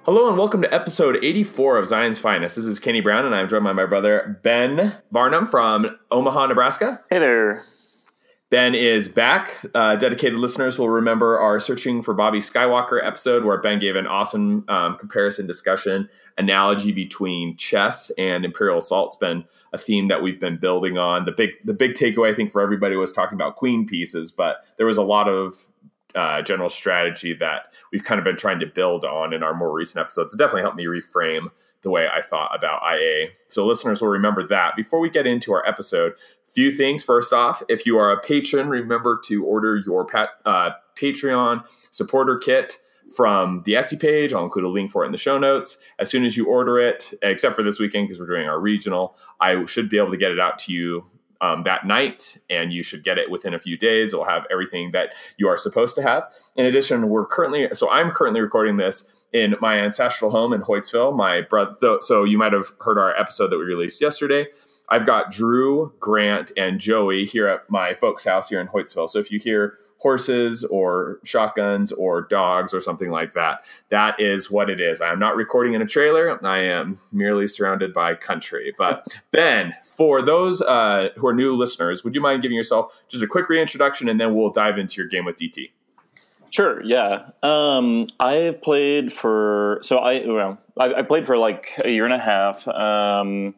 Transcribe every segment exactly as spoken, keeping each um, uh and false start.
Hello and welcome to episode eighty-four of Zion's Finest. This is Kenny Brown and I'm joined by my brother Ben Varnum from Omaha, Nebraska. Hey there. Ben is back. Uh, dedicated listeners will remember our Searching for Bobby Skywalker episode where Ben gave an awesome um, comparison discussion analogy between chess and Imperial Assault. It's been a theme that we've been building on. The big the big takeaway, I think, for everybody was talking about queen pieces, but there was a lot of uh, general strategy that we've kind of been trying to build on in our more recent episodes. It definitely helped me reframe the way I thought about I A. So listeners will remember that. Before we get into our episode, few things. First off, if you are a patron, remember to order your pat, uh, Patreon supporter kit from the Etsy page. I'll include a link for it in the show notes. As soon as you order it, except for this weekend because we're doing our regional, I should be able to get it out to you um, that night, and you should get it within a few days. It'll have everything that you are supposed to have. In addition, we're currently, so I'm currently recording this in my ancestral home in Hoytsville. My brother, so you might have heard our episode that we released yesterday. I've got Drew, Grant, and Joey here at my folks' house here in Hoytsville. So if you hear horses or shotguns or dogs or something like that, that is what it is. I am not recording in a trailer. I am merely surrounded by country. But Ben, for those uh, who are new listeners, would you mind giving yourself just a quick reintroduction and then we'll dive into your game with D T? Sure. Yeah. Um, I've played for, so I, well, I, I played for like a year and a half. Um,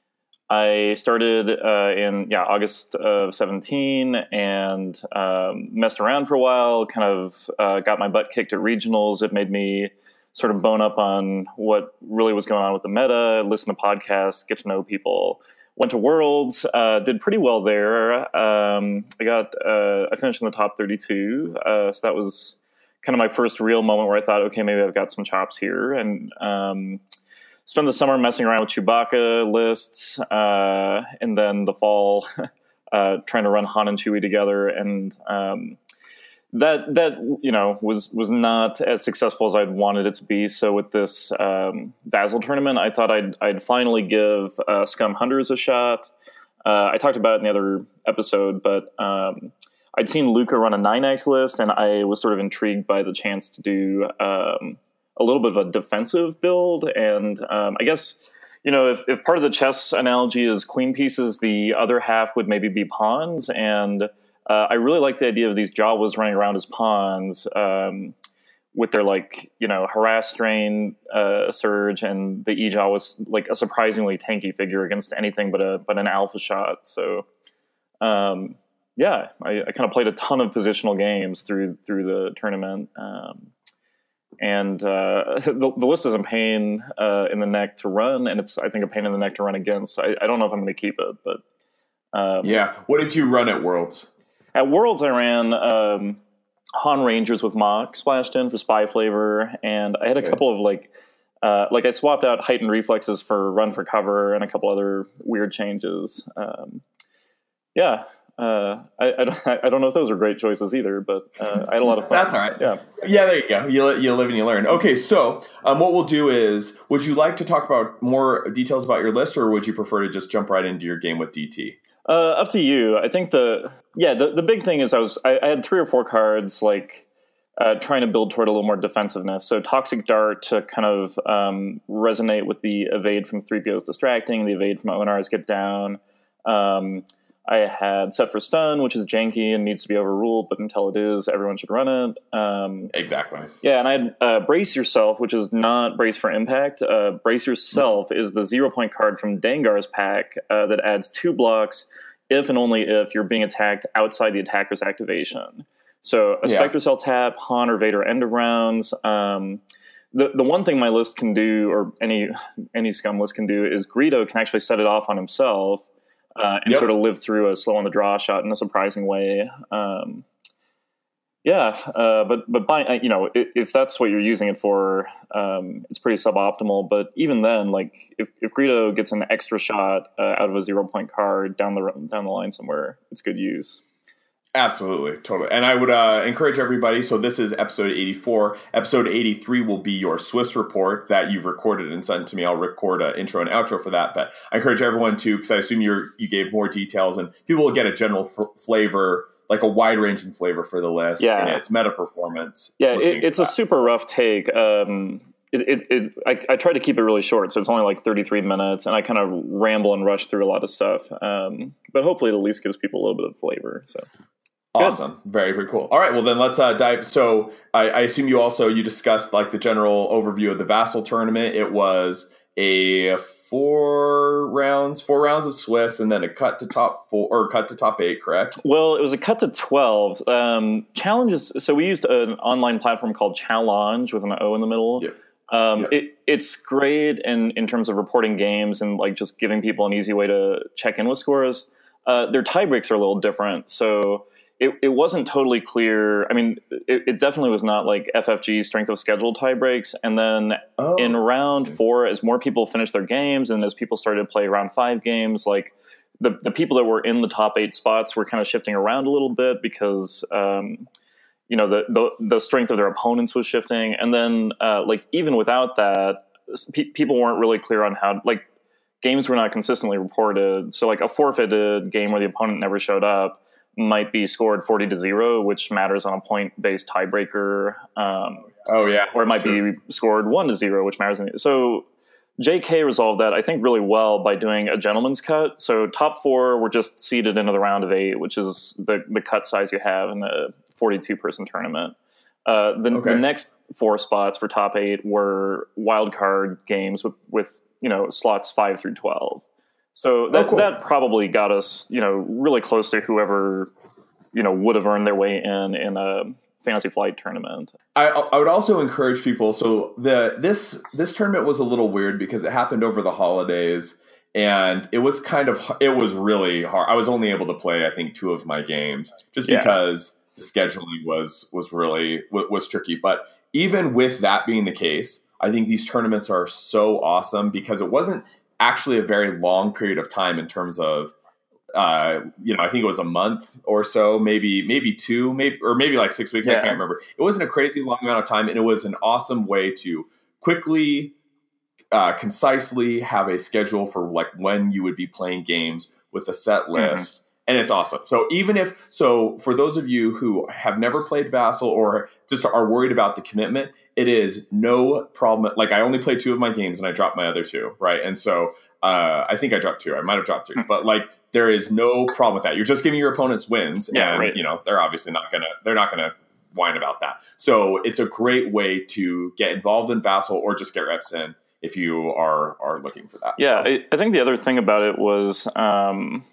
I started uh, in yeah August of seventeen and um, messed around for a while. Kind of uh, got my butt kicked at regionals. It made me sort of bone up on what really was going on with the meta. Listen to podcasts, get to know people. Went to Worlds, uh, did pretty well there. Um, I got uh, I finished in the top thirty-two, uh, so that was kind of my first real moment where I thought, okay, maybe I've got some chops here, and um, spent the summer messing around with Chewbacca lists, uh, and then the fall uh, trying to run Han and Chewie together, and um, that that you know was was not as successful as I'd wanted it to be. So with this um, Vassal tournament, I thought I'd I'd finally give uh, Scum Hunters a shot. Uh, I talked about it in the other episode, but um, I'd seen Luca run a nine act list, and I was sort of intrigued by the chance to do Um, a little bit of a defensive build. And um, I guess, you know, if, if part of the chess analogy is queen pieces, the other half would maybe be pawns. And uh, I really like the idea of these Jawas running around as pawns um, with their, like, you know, harass, strain, uh, surge, and the E-Jaw was like a surprisingly tanky figure against anything but a but an alpha shot. So, um, yeah, I, I kind of played a ton of positional games through through the tournament. Um, And uh, the, the list is a pain uh, in the neck to run, and it's, I think, a pain in the neck to run against. I, I don't know if I'm going to keep it, but um, yeah. What did you run at Worlds? At Worlds, I ran um, Han Rangers with Mock splashed in for spy flavor, and I had a okay. couple of like, uh, like I swapped out heightened reflexes for run for cover and a couple other weird changes. Um, yeah. Uh, I, I, don't, I don't know if those were great choices either, but uh, I had a lot of fun. That's all right. Yeah, yeah. There you go. You you live and you learn. Okay, so um, what we'll do is, would you like to talk about more details about your list, or would you prefer to just jump right into your game with D T? Uh, up to you. I think the yeah the, the big thing is I was I, I had three or four cards like uh, trying to build toward a little more defensiveness. So Toxic Dart to kind of um, resonate with the evade from three P O's distracting, the evade from O N R's get down. Um, I had Set for Stun, which is janky and needs to be overruled, but until it is, everyone should run it. Um, exactly. Yeah, and I had uh, Brace Yourself, which is not Brace for Impact. Uh, Brace Yourself mm-hmm. is the zero-point card from Dengar's pack uh, that adds two blocks if and only if you're being attacked outside the attacker's activation. So a yeah. Spectre Cell tap, Han or Vader end of rounds. Um, the the one thing my list can do, or any any Scum list can do, is Greedo can actually set it off on himself. Uh, and yep. sort of live through a slow on the draw shot in a surprising way. Um, yeah, uh, but but by, you know, if, if that's what you're using it for, um, it's pretty suboptimal. But even then, like if, if Greedo gets an extra shot uh, out of a zero point card down the down the line somewhere, it's good use. Absolutely, totally. And I would uh, encourage everybody, so this is episode eighty-four. Episode eighty-three will be your Swiss report that you've recorded and sent to me. I'll record an intro and outro for that. But I encourage everyone to, because I assume you're, you gave more details, and people will get a general f- flavor, like a wide-ranging flavor for the list yeah. and its meta performance. Yeah, it, it's a super rough take. Um, it, it, it I, I try to keep it really short, so it's only like thirty-three minutes, and I kind of ramble and rush through a lot of stuff. Um, but hopefully, it at least gives people a little bit of flavor. So awesome, good. very very cool. All right, well then let's uh, dive. So I, I assume you also you discussed like the general overview of the Vassal tournament. It was a four rounds, four rounds of Swiss, and then a cut to top four or cut to top eight. Correct? Well, it was a cut to twelve. Um, challenges. So we used an online platform called Challenge with an O in the middle. Yep. Um, yep. it, it's great in, in terms of reporting games and like just giving people an easy way to check in with scores. Uh, their tie breaks are a little different. So it, it wasn't totally clear. I mean, it, it definitely was not like F F G strength of schedule tie breaks. And then oh, in round four, as more people finished their games and as people started to play round five games, like the, the people that were in the top eight spots were kind of shifting around a little bit because, um, you know, the, the the strength of their opponents was shifting. And then, uh, like, even without that, pe- people weren't really clear on how, like, games were not consistently reported. So, like, a forfeited game where the opponent never showed up might be scored forty to zero, which matters on a point-based tiebreaker. Um, oh, yeah. Or it might sure. be scored one to zero, which matters. In, so, J K resolved that, I think, really well by doing a gentleman's cut. So, top four were just seeded into the round of eight, which is the, the cut size you have in the forty-two person tournament. Uh, the, okay. the next four spots for top eight were wild card games with, with you know slots five through twelve. So that oh, cool. that probably got us you know really close to whoever you know would have earned their way in in a Fantasy Flight tournament. I, I would also encourage people. So the this this tournament was a little weird because it happened over the holidays. And it was kind of it was really hard. I was only able to play I think two of my games just yeah. because the scheduling was was really was tricky. But even with that being the case, I think these tournaments are so awesome because it wasn't actually a very long period of time in terms of, uh, you know, I think it was a month or so, maybe maybe two, maybe or maybe like six weeks. Yeah. I can't remember. It wasn't a crazy long amount of time, and it was an awesome way to quickly, uh, concisely have a schedule for like when you would be playing games with a set list. Mm-hmm. And it's awesome. So even if, so for those of you who have never played Vassal or just are worried about the commitment, it is no problem. Like I only played two of my games and I dropped my other two. Right. And so uh, I think I dropped two. I might've dropped three, but like there is no problem with that. You're just giving your opponents wins yeah, and right. you know, they're obviously not going to, they're not going to whine about that. So it's a great way to get involved in Vassal or just get reps in if you are, are looking for that. Yeah. So. I, I think the other thing about it was, um,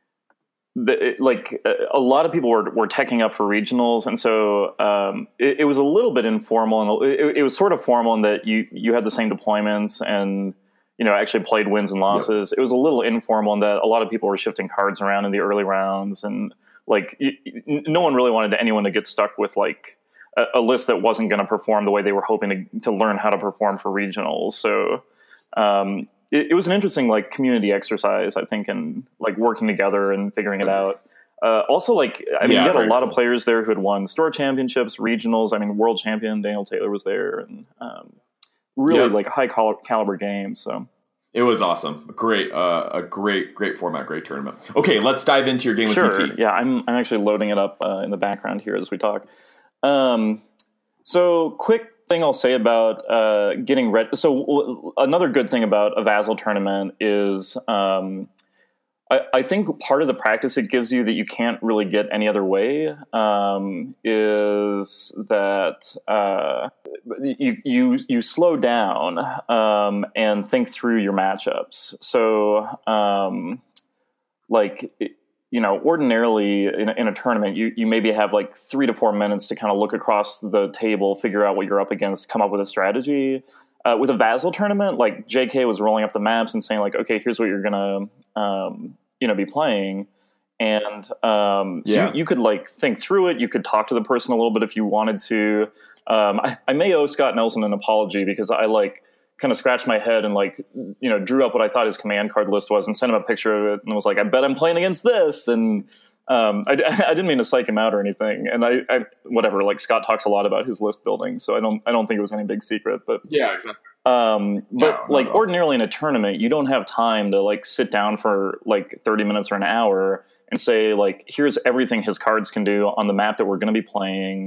The, it, like a lot of people were, were teching up for regionals, and so um, it, it was a little bit informal, and it, it was sort of formal in that you you had the same deployments, and you know actually played wins and losses. Yep. It was a little informal in that a lot of people were shifting cards around in the early rounds, and like you, no one really wanted anyone to get stuck with like a, a list that wasn't going to perform the way they were hoping to to learn how to perform for regionals. So. Um, It, it was an interesting like community exercise, I think, and like working together and figuring it out. Uh, also, like I mean, yeah, you had a lot cool. of players there who had won store championships, regionals. I mean, world champion Daniel Taylor was there, and um, really yeah. like high cal- caliber games. So it was awesome. Great, uh, a great, great format, great tournament. Okay, let's dive into your game sure. with T T. Yeah, I'm I'm actually loading it up uh, in the background here as we talk. Um, so quick. Thing I'll say about uh, getting ready. So w- another good thing about a Vassal tournament is um, I, I think part of the practice it gives you that you can't really get any other way um, is that uh, you you you slow down um, and think through your matchups. So um, like. It, You know, ordinarily in a, in a tournament, you, you maybe have like three to four minutes to kind of look across the table, figure out what you're up against, come up with a strategy. Uh, with a Vassal tournament, like J K was rolling up the maps and saying like, okay, here's what you're gonna, um, you know, be playing, and um, so yeah. you, you could like think through it. You could talk to the person a little bit if you wanted to. Um, I, I may owe Scott Nelson an apology because I like. kind of scratched my head and like, you know, drew up what I thought his command card list was and sent him a picture of it and was like, I bet I'm playing against this. And um, I, I didn't mean to psych him out or anything. And I, I, whatever, like Scott talks a lot about his list building. So I don't, I don't think it was any big secret, but yeah, exactly. Um, but no, like ordinarily in a tournament, you don't have time to like sit down for like thirty minutes or an hour and say like, here's everything his cards can do on the map that we're going to be playing.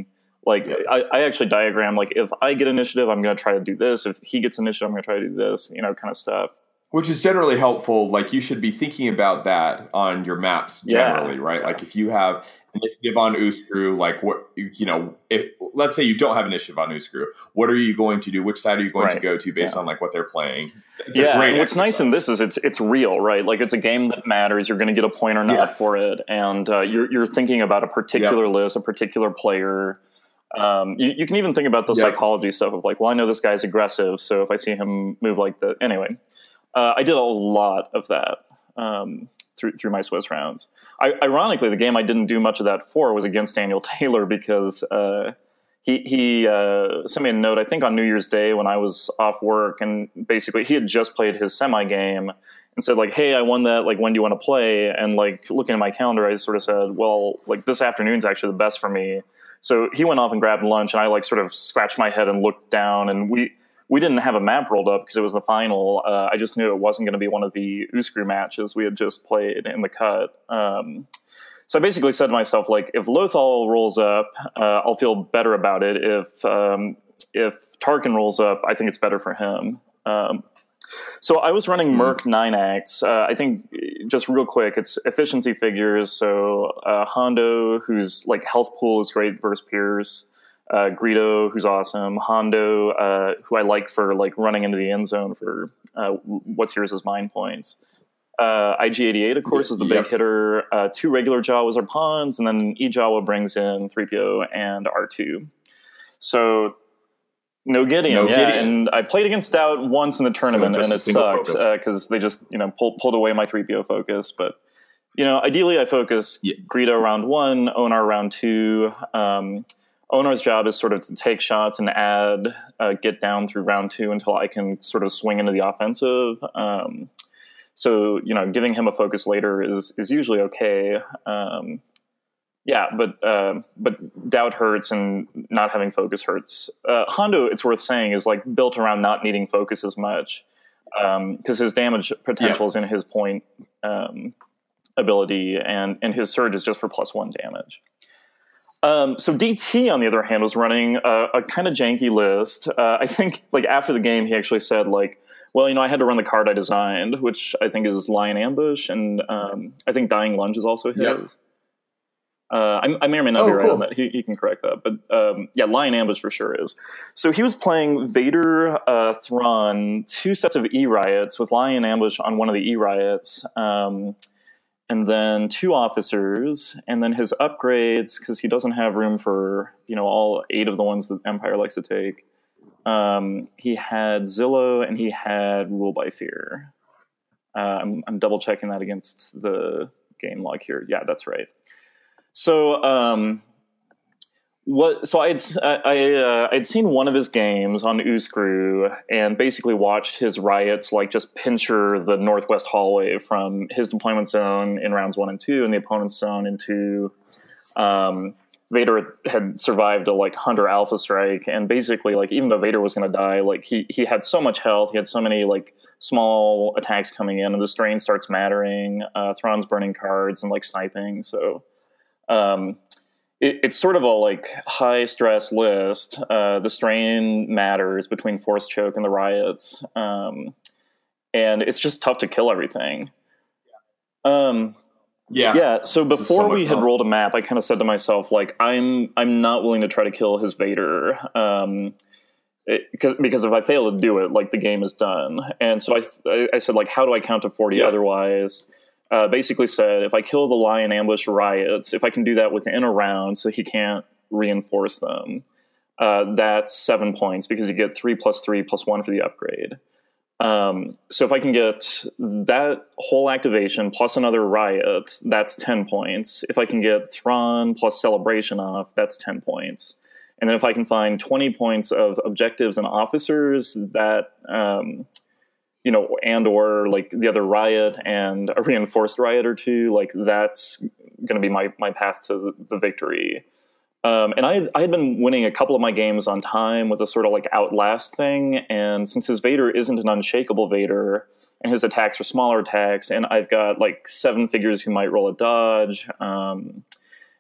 Like Yeah. I, I actually diagram, like if I get initiative, I'm going to try to do this. If he gets initiative, I'm going to try to do this, you know, kind of stuff. Which is generally helpful. Like you should be thinking about that on your maps generally, Yeah. right? Yeah. Like if you have initiative on Uskru, like what, you know, if let's say you don't have initiative on Uskru, what are you going to do? Which side are you going Right. to go to based Yeah. on like what they're playing? It's Yeah, a great and what's exercise. nice in this is it's it's real, right? Like it's a game that matters. You're going to get a point or not Yes. for it, and uh, you're you're thinking about a particular Yep. list, a particular player. Um, you, you can even think about the Yep. psychology stuff of like, well, I know this guy's aggressive, so if I see him move like that, anyway. Uh, I did a lot of that um, through through my Swiss rounds. I, ironically, the game I didn't do much of that for was against Daniel Taylor because uh, he he uh, sent me a note, I think on New Year's Day when I was off work, and basically he had just played his semi game and said like, "Hey, I won that. Like, when do you want to play?" And like looking at my calendar, I sort of said, "Well, like this afternoon's actually the best for me." So he went off and grabbed lunch, and I like sort of scratched my head and looked down, and we. We didn't have a map rolled up because it was the final. Uh, I just knew it wasn't going to be one of the Uskru matches we had just played in the cut. Um, so I basically said to myself, like, if Lothal rolls up, uh, I'll feel better about it. If um, if Tarkin rolls up, I think it's better for him. Um, so I was running Merc nine acts. Uh, I think, just real quick, it's efficiency figures. So uh, Hondo, whose like health pool is great versus Pierce. Uh, Greedo, who's awesome. Hondo, uh, who I like for like running into the end zone for uh, what's yours is mine points. Uh, I G eighty-eight, of course, is the big Yep. hitter. Uh, two regular Jawas are pawns, and then E Jawa brings in three P O and R two. So no Gideon, No yeah. Gideon. And I played against Stout once in the tournament, just and a it single sucked focus. because uh, they just you know pulled pulled away my three P O focus, but. You know, ideally I focus Yeah. Greedo round one, Onar round two. Um, Onar's job is sort of to take shots and add, uh, get down through round two until I can sort of swing into the offensive. Um, so, you know, giving him a focus later is is usually okay. Um, yeah, but uh, but doubt hurts and not having focus hurts. Uh, Hondo, it's worth saying, is like built around not needing focus as much because um, his damage potential Yeah. is in his point um, ability, and, and his surge is just for plus one damage. Um, so D T, on the other hand, was running a, a kind of janky list. Uh, I think, like, after the game, he actually said, like, well, you know, I had to run the card I designed, which I think is Lion Ambush, and um, I think Dying Lunge is also his. Yep. Uh, I, I may or may not Oh, be right cool. on that. He, he can correct that. But um, yeah, Lion Ambush for sure is. So he was playing Vader, uh, Thrawn, two sets of E-Riots with Lion Ambush on one of the E-Riots. Um, and then two officers, and then his upgrades, because he doesn't have room for, you know, all eight of the ones that Empire likes to take. Um, he had Zillow, and he had Rule by Fear. Uh, I'm, I'm double checking that against the game log here. Yeah, that's right. So, um, what? So I'd I uh, I'd seen one of his games on Uskru and basically watched his riots like just pincher the northwest hallway from his deployment zone in rounds one and two, and the opponent's zone into. Um, Vader had survived a like Hunter Alpha strike, and basically, like, even though Vader was going to die, like he he had so much health, he had so many like small attacks coming in, and the strain starts mattering. Uh, Thrawn's burning cards and like sniping, so. Um, It, it's sort of a like high stress list. Uh, the strain matters between Force Choke and the riots, um, and it's just tough to kill everything. Um, Yeah. yeah. So This is before so much we had fun. rolled a map, I kind of said to myself, like, I'm I'm not willing to try to kill his Vader. Um, it, because because if I fail to do it, like, the game is done. And so I I, I said, like, how do I count to forty Yeah. otherwise? Uh, basically said, if I kill the Lion Ambush riots, if I can do that within a round so he can't reinforce them, uh, that's seven points because you get three plus three plus one for the upgrade. Um, so if I can get that whole activation plus another riot, that's ten points. If I can get Thrawn plus Celebration off, that's ten points. And then if I can find twenty points of objectives and officers, that... Um, you know, and or like the other riot and a reinforced riot or two, like that's going to be my, my path to the victory. Um, and I, I had been winning a couple of my games on time with a sort of like outlast thing. And since his Vader isn't an unshakable Vader and his attacks are smaller attacks, and I've got like seven figures who might roll a dodge, um,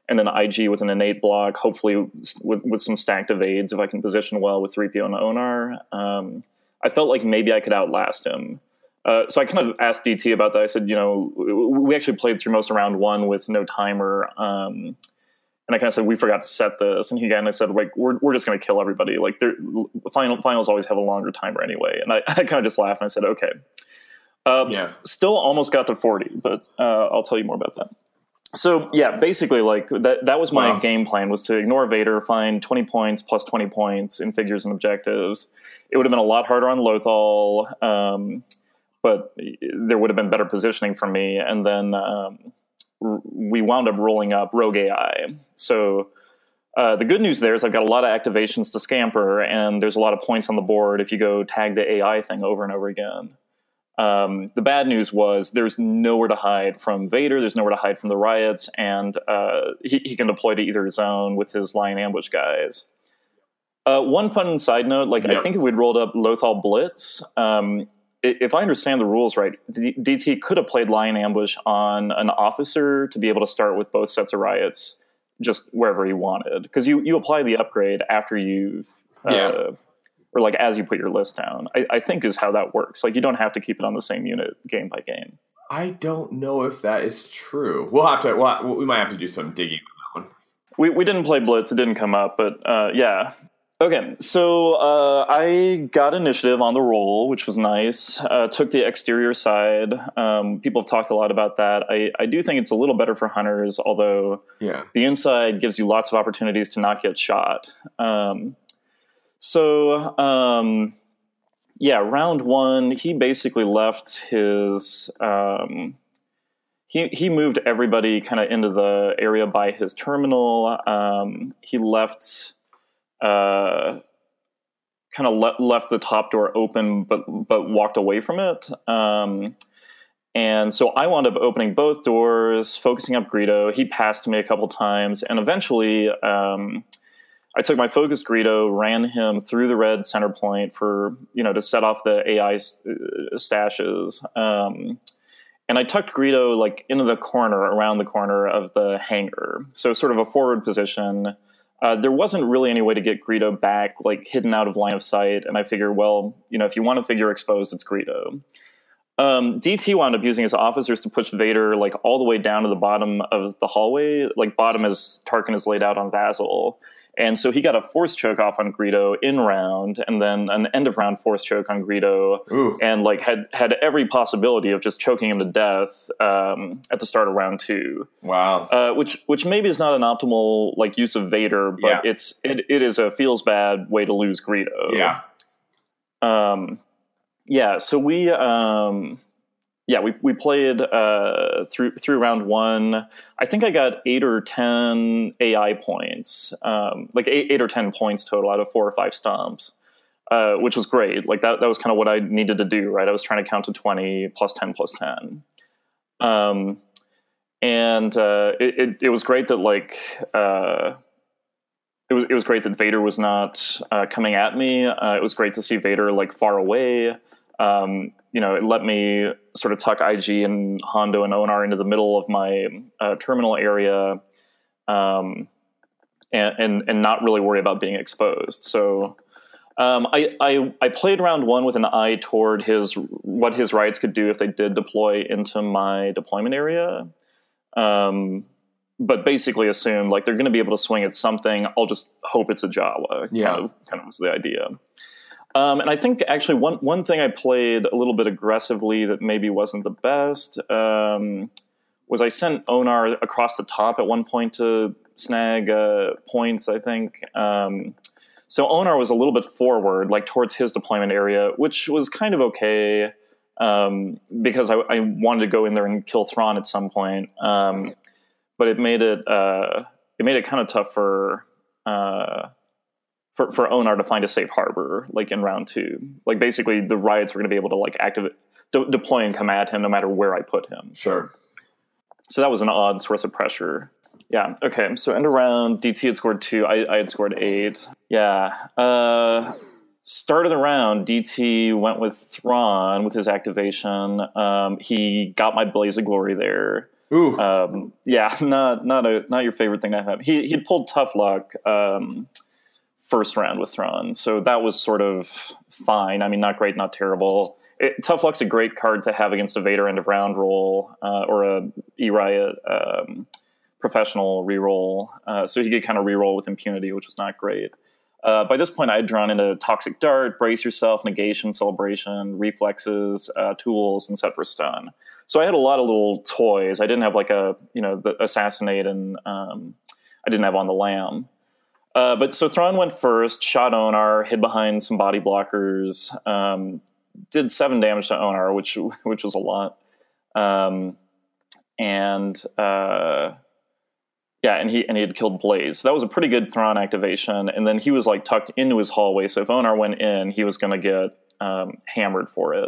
and then I G with an innate block, hopefully with, with some stacked evades if I can position well with three P O and Onar. Um, I felt like maybe I could outlast him. Uh, so I kind of asked D T about that. I said, you know, we actually played through most of round one with no timer. Um, and I kind of said, we forgot to set this. And he kind of said, like, we're, we're just going to kill everybody. Like, final, finals always have a longer timer anyway. And I, I kind of just laughed and I said, okay. Uh, yeah. Still almost got to forty, but uh, I'll tell you more about that. So, yeah, basically, like, that that was my wow. game plan, was to ignore Vader, find twenty points plus twenty points in figures and objectives. It would have been a lot harder on Lothal, um, but there would have been better positioning for me. And then um, r- we wound up rolling up Rogue A I. So uh, the good news there is I've got a lot of activations to scamper, and there's a lot of points on the board if you go tag the A I thing over and over again. Um, the bad news was there's nowhere to hide from Vader, there's nowhere to hide from the riots, and uh, he, he can deploy to either zone with his lion ambush guys. Uh, one fun side note, like yep. I think if we'd rolled up Lothal Blitz, um, if I understand the rules right, D- DT could have played lion ambush on an officer to be able to start with both sets of riots just wherever he wanted. Because you, you apply the upgrade after you've... Uh, yeah. Or like as you put your list down, I, I think is how that works. Like you don't have to keep it on the same unit game by game. I don't know if that is true. We'll have to. We'll, we might have to do some digging on that one. We we didn't play Blitz. It didn't come up, but uh, yeah. Okay, so uh, I got initiative on the roll, which was nice. Uh, took the exterior side. Um, people have talked a lot about that. I, I do think it's a little better for hunters, although yeah. the inside gives you lots of opportunities to not get shot. Um, So, um, yeah, round one, he basically left his, um, he, he moved everybody kind of into the area by his terminal. Um, he left, uh, kind of le- left the top door open, but, but walked away from it. Um, and so I wound up opening both doors, focusing up Greedo. He passed me a couple times, and eventually, um, I took my focus Greedo, ran him through the red center point for, you know, to set off the A I stashes. Um, and I tucked Greedo like into the corner, around the corner of the hangar. So sort of a forward position. Uh, there wasn't really any way to get Greedo back, like hidden out of line of sight. And I figured, well, you know, if you want a figure exposed, it's Greedo. Um, D T wound up using his officers to push Vader like all the way down to the bottom of the hallway, like bottom as Tarkin is laid out on Vassal. And so he got a force choke off on Greedo in round, and then an end of round force choke on Greedo, Ooh. and like had had every possibility of just choking him to death um, at the start of round two. Wow, uh, which which maybe is not an optimal like use of Vader, but yeah. it's it, it is a feels bad way to lose Greedo. Yeah, um, yeah. So we. Um, Yeah, we we played uh, through through round one. I think I got eight or ten A I points, um, like eight, eight or ten points total out of four or five stomps, uh, which was great. Like that that was kind of what I needed to do. Right, I was trying to count to twenty plus ten plus ten, um, and uh, it, it it was great that like uh, it was it was great that Vader was not uh, coming at me. Uh, it was great to see Vader like far away. Um, you know, it let me sort of tuck I G and Hondo and Onar into the middle of my uh, terminal area, um, and, and and not really worry about being exposed. So um, I, I I played round one with an eye toward his what his riots could do if they did deploy into my deployment area, um, but basically assumed like they're going to be able to swing at something. I'll just hope it's a Jawa. Yeah, kind of, kind of was the idea. Um, and I think actually one one thing I played a little bit aggressively that maybe wasn't the best um, was I sent Onar across the top at one point to snag uh, points, I think. Um, so Onar was a little bit forward, like towards his deployment area, which was kind of okay um, because I, I wanted to go in there and kill Thrawn at some point. Um, but it made it uh, it made it kind of tough for. Uh, For, for Onar to find a safe harbor, like in round two, like basically the riots were going to be able to like activate, de- deploy and come at him no matter where I put him. Sure. So that was an odd source of pressure. Yeah. Okay. So end of round, D T had scored two. I, I had scored eight. Yeah. Uh, start of the round, D T went with Thrawn with his activation. Um, he got my Blaze of Glory there. Ooh. Um, yeah, not not a not your favorite thing to have. He he'd pulled Tough Luck um, first round with Thrawn, so that was sort of fine. I mean, not great, not terrible. It, Tough Luck's a great card to have against a Vader end of round roll uh, or a E-Riot um, professional reroll, uh, so he could kind of reroll with impunity, which was not great. Uh, by this point, I had drawn into Toxic Dart, Brace Yourself, Negation, Celebration, Reflexes, uh, Tools, and Set for Stun. So I had a lot of little toys. I didn't have like a, you know, the Assassinate, and um, I didn't have On the Lam. Uh, but so Thrawn went first, shot Onar, hid behind some body blockers, um, did seven damage to Onar, which which was a lot. Um, and... Uh, Yeah, and he and he had killed Blaze. So that was a pretty good Thrawn activation. And then he was like tucked into his hallway. So if Onar went in, he was going to get um, hammered for it.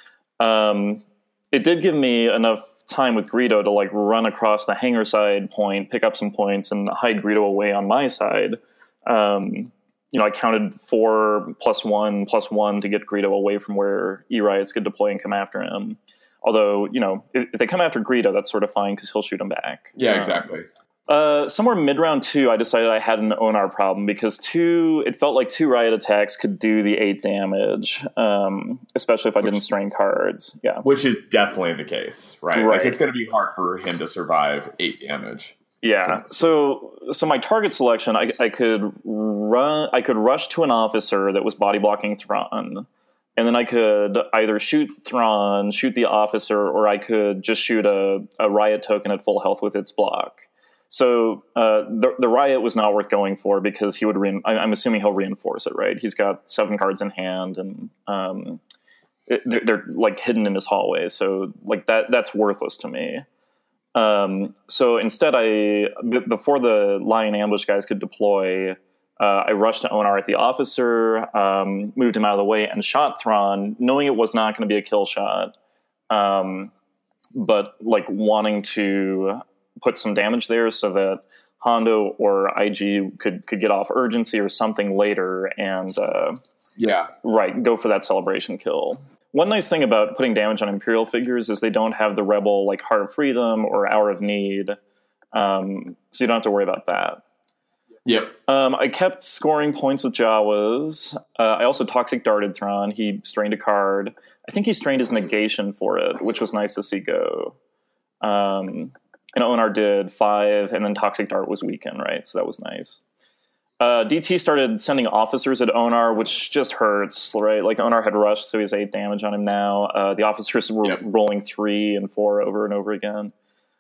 Um, it did give me enough time with Greedo to like run across the hangar side point, pick up some points, and hide Greedo away on my side. Um, you know, I counted four plus one plus one to get Greedo away from where E-Riots could deploy and come after him. Although, you know, if, if they come after Greedo, that's sort of fine because he'll shoot him back. Yeah, um, exactly. Uh, somewhere mid-round two, I decided I had an Onar problem because two, it felt like two Riot attacks could do the eight damage, um, especially if I which, didn't strain cards. Yeah, which is definitely the case, right? right. Like it's going to be hard for him to survive eight damage. Yeah. So, so my target selection, I, I could run, I could rush to an officer that was body blocking Thrawn, and then I could either shoot Thrawn, shoot the officer, or I could just shoot a, a Riot token at full health with its block. So uh, the the Riot was not worth going for because he would. Re- I'm assuming he'll reinforce it, right? He's got seven cards in hand, and um, it, they're, they're like hidden in his hallway. So like that that's worthless to me. Um, so instead, I b- before the Lion ambush guys could deploy, uh, I rushed to Onar at the officer, um, moved him out of the way, and shot Thrawn, knowing it was not going to be a kill shot, um, but like wanting to put some damage there so that Hondo or I G could could get off urgency or something later and uh, yeah, right, go for that celebration kill. One nice thing about putting damage on Imperial figures is they don't have the Rebel like Heart of Freedom or Hour of Need, um, so you don't have to worry about that. Yep. Um, I kept scoring points with Jawas. Uh, I also Toxic Darted Thrawn. He strained a card. I think he strained his negation for it, which was nice to see go. Um, And Onar did five, and then Toxic Dart was weakened, right? So that was nice. Uh, D T started sending officers at Onar, which just hurts, right? Like Onar had rushed, so he's eight damage on him now. Uh, the officers were yep. rolling three and four over and over again.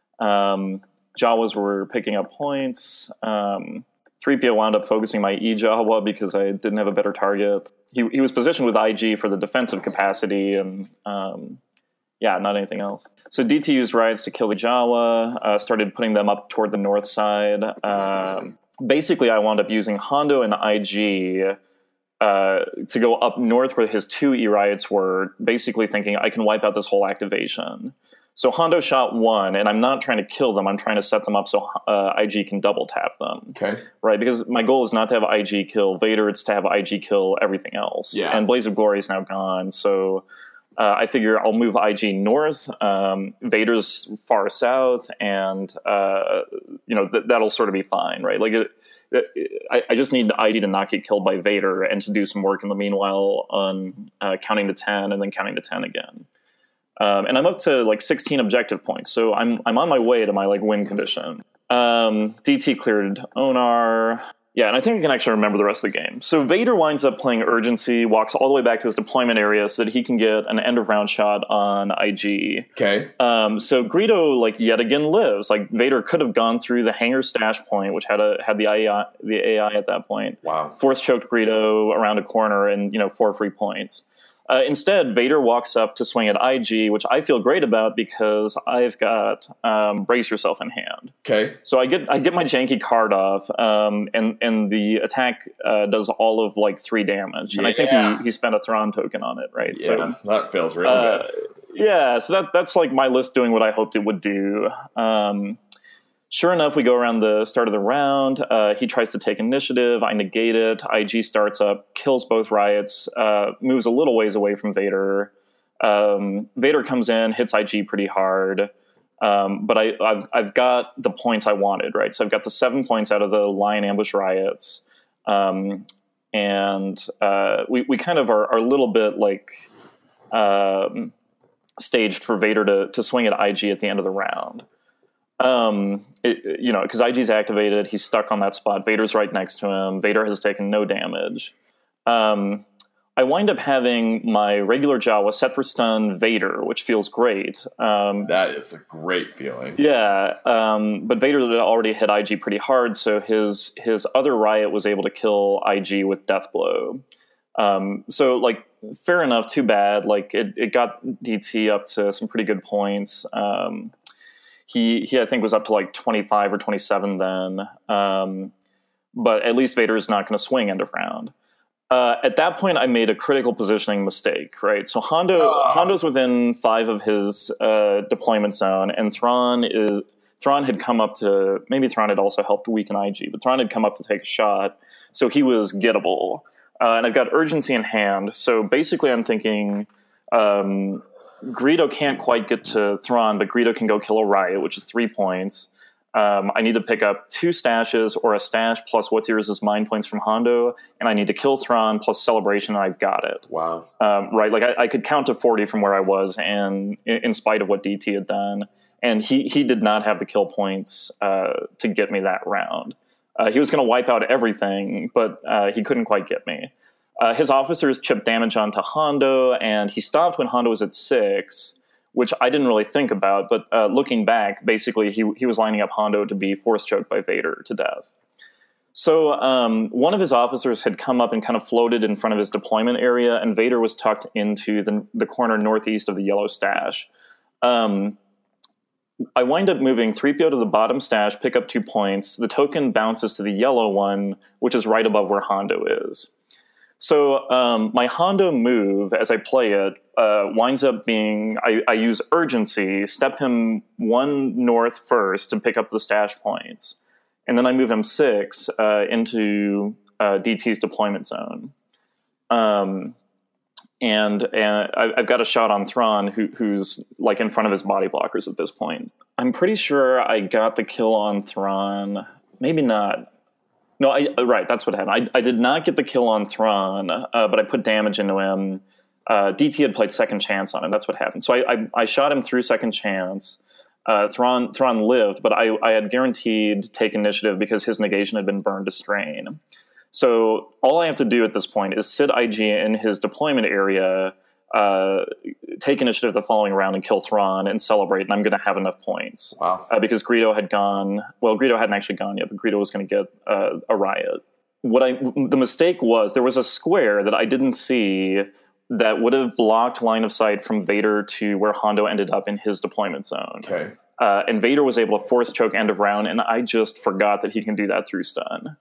Um, Jawas were picking up points. Um, three P O wound up focusing my E-Jawa because I didn't have a better target. He, he was positioned with I G for the defensive capacity, and um, yeah, not anything else. So D T used Riots to kill the Jawa, uh, started putting them up toward the north side. Um, basically, I wound up using Hondo and I G uh, to go up north where his two E-Riots were, basically thinking I can wipe out this whole activation. So Hondo shot one, and I'm not trying to kill them. I'm trying to set them up so uh, I G can double tap them. Okay. Right, because my goal is not to have I G kill Vader, it's to have I G kill everything else. Yeah. And Blaze of Glory is now gone, so... Uh, I figure I'll move I G north, um, Vader's far south, and uh, you know th- that'll sort of be fine, right? Like, it, it, I, I just need I G to not get killed by Vader and to do some work in the meanwhile on uh, counting to ten and then counting to ten again. Um, and I'm up to like sixteen objective points, so I'm I'm on my way to my like win condition. Um, D T cleared Onar. Yeah, and I think I can actually remember the rest of the game. So Vader winds up playing Urgency, walks all the way back to his deployment area so that he can get an end-of-round shot on I G. Okay. Um, so Greedo, like, yet again lives. Like, Vader could have gone through the hangar stash point, which had a had the A I, the A I at that point. Wow. Force-choked Greedo around a corner and, you know, four free points. Uh, instead, Vader walks up to swing at I G, which I feel great about because I've got um, Brace Yourself in hand. Okay. So I get I get my janky card off, um, and and the attack uh, does all of like three damage, and yeah. I think he, he spent a Thrawn token on it, right? Yeah, so, that feels really uh, good. Yeah, so that that's like my list doing what I hoped it would do. Um, Sure enough, we go around the start of the round. Uh, he tries to take initiative. I negate it. I G starts up, kills both Riots, uh, moves a little ways away from Vader. Um, Vader comes in, hits I G pretty hard. Um, but I, I've I've got the points I wanted, right? So I've got the seven points out of the Lion Ambush Riots, um, and uh, we we kind of are, are a little bit like um, staged for Vader to to swing at I G at the end of the round. Um, it, you know, because I G's activated, he's stuck on that spot. Vader's right next to him. Vader has taken no damage. Um, I wind up having my regular Jawa set for stun Vader, which feels great. Um, that is a great feeling. Yeah, um, but Vader had already hit I G pretty hard, so his his other Riot was able to kill I G with Death Blow. Um, so, like, fair enough, too bad. Like, it, it got D T up to some pretty good points. Um, he, he, I think, was up to, like, twenty-five or twenty-seven then. Um, but at least Vader is not going to swing end of round. Uh, at that point, I made a critical positioning mistake, right? So Hondo, oh. Hondo's within five of his uh, deployment zone, and Thrawn is Thrawn had come up to maybe Thrawn had also helped weaken I G, but Thrawn had come up to take a shot, so he was gettable. Uh, and I've got urgency in hand, so basically, I'm thinking um, Greedo can't quite get to Thrawn, but Greedo can go kill a Riot, which is three points. Um, I need to pick up two stashes or a stash plus what's yours is mind points from Hondo, and I need to kill Thrawn plus celebration, and I've got it. Wow. Um, right, like I, I could count to forty from where I was, and in, in spite of what D T had done, and he he did not have the kill points uh, to get me that round. Uh, he was going to wipe out everything, but uh, he couldn't quite get me. Uh, his officers chipped damage onto Hondo, and he stopped when Hondo was at six, which I didn't really think about, but uh, looking back, basically he he was lining up Hondo to be force choked by Vader to death. So um, one of his officers had come up and kind of floated in front of his deployment area, and Vader was tucked into the, the corner northeast of the yellow stash. Um, I wind up moving three P O to the bottom stash, pick up two points. The token bounces to the yellow one, which is right above where Hondo is. So um, my Hondo move, as I play it, uh, winds up being, I, I use urgency, step him one north first to pick up the stash points. And then I move him six uh, into uh, D T's deployment zone. Um, and and I, I've got a shot on Thrawn, who, who's like in front of his body blockers at this point. I'm pretty sure I got the kill on Thrawn. Maybe not. No, I, right, that's what happened. I, I did not get the kill on Thrawn, uh, but I put damage into him. Uh, D T had played second chance on him. That's what happened. So I, I, I shot him through second chance. Uh, Thrawn, Thrawn lived, but I, I had guaranteed take initiative because his negation had been burned to strain. So all I have to do at this point is sit I G in his deployment area, uh, take initiative the following round and kill Thrawn and celebrate, and I'm going to have enough points. Wow. Uh, because Greedo had gone, well, Greedo hadn't actually gone yet, but Greedo was going to get uh, a Riot. What I, the mistake was, there was a square that I didn't see that would have blocked line of sight from Vader to where Hondo ended up in his deployment zone. Okay. Uh, and Vader was able to force choke end of round, and I just forgot that he can do that through stun.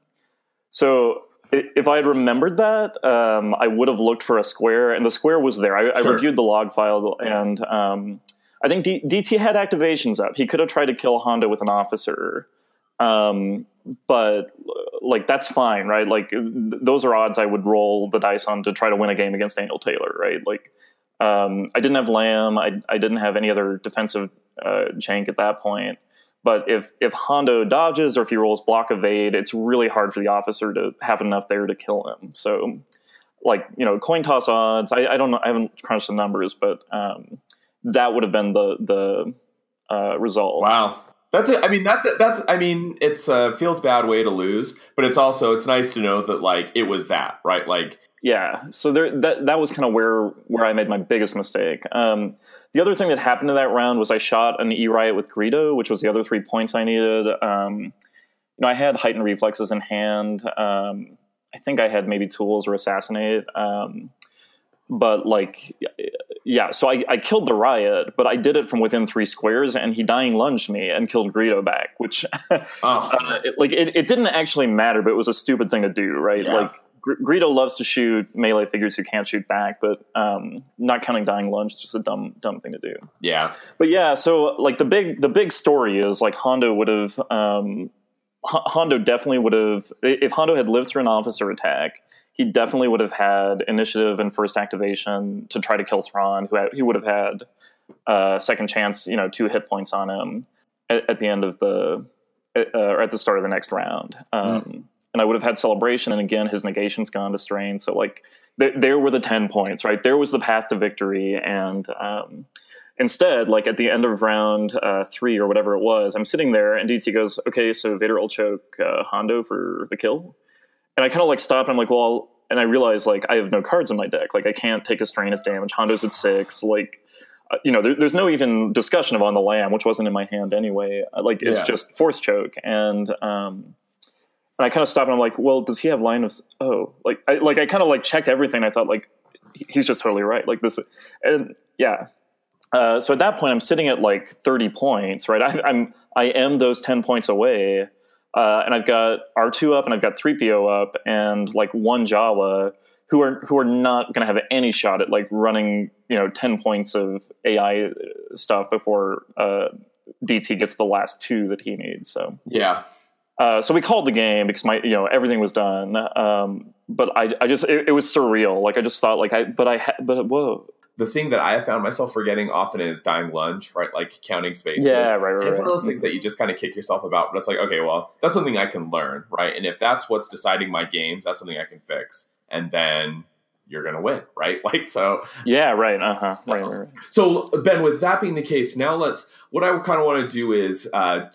So if I had remembered that, um, I would have looked for a square, and the square was there. I, sure. I reviewed the log file, and um, I think D- DT had activations up. He could have tried to kill Hondo with an officer, um, but like that's fine, right? Like th- those are odds I would roll the dice on to try to win a game against Daniel Taylor, right? Like um, I didn't have Lamb, I, I didn't have any other defensive uh, jank at that point. But if if Hondo dodges or if he rolls block evade, it's really hard for the officer to have enough there to kill him. So, like, you know, coin toss odds, I, I don't know, I haven't crunched the numbers, but um, that would have been the the uh, result. Wow. That's it. I mean, that's that's. I mean, it's a feels bad way to lose, but it's also it's nice to know that like it was that, right? Like, yeah. So there, that that was kind of where where I made my biggest mistake. Um, the other thing that happened in that round was I shot an E Riot with Greedo, which was the other three points I needed. Um, you know, I had heightened reflexes in hand. Um, I think I had maybe tools or assassinate. Um, but like, yeah, so I, I killed the Riot, but I did it from within three squares, and he dying lunged me and killed Greedo back, which oh. uh, it, like it, it didn't actually matter, but it was a stupid thing to do, right? Yeah. Like Greedo loves to shoot melee figures who can't shoot back, but um, not counting dying lunge is just a dumb, dumb thing to do. Yeah, but yeah, so like the big, the big story is like Hondo would have, um, H- Hondo definitely would have, if Hondo had lived through an officer attack, he definitely would have had initiative and first activation to try to kill Thrawn, who had, he would have had uh, second chance, you know, two hit points on him at, at the end of the, uh, or at the start of the next round. Um, mm. And I would have had Celebration, and again, his negation's gone to Strain. So like, th- there were the ten points, right? There was the path to victory. And um, instead, like at the end of round uh, three or whatever it was, I'm sitting there, and D T goes, okay, so Vader will choke uh, Hondo for the kill. And I kind of like stop, and I'm like, well, I'll, and I realize like I have no cards in my deck. Like I can't take a Strain as damage. Hondo's at six. Like, uh, you know, there, there's no even discussion of On the Lam, which wasn't in my hand anyway. Like it's yeah. just Force Choke. And, um, And I kind of stopped and I'm like, well, does he have line of, oh, like, I, like I kind of like checked everything. I thought like, he's just totally right. Like this, and yeah. Uh, so at that point I'm sitting at like thirty points, right? I, I'm, I am those ten points away. Uh, and I've got R two up and I've got three P O up and like one Jawa who are, who are not going to have any shot at like running, you know, ten points of A I stuff before, uh, D T gets the last two that he needs. So, yeah. Uh, so we called the game because my, you know, everything was done. Um, but I, I just, it, it was surreal. Like I just thought like I, but I, ha- but whoa. The thing that I have found myself forgetting often is Dying Lunge, right? Like counting spaces. Yeah, right, right. And it's right. one of those things that you just kind of kick yourself about, but it's like, okay, well, that's something I can learn, right? And if that's what's deciding my games, that's something I can fix. And then you're going to win, right? Like, so. Yeah, right. Uh-huh. Right, awesome. right, right. So Ben, with that being the case, now let's, what I kind of want to do is, uh,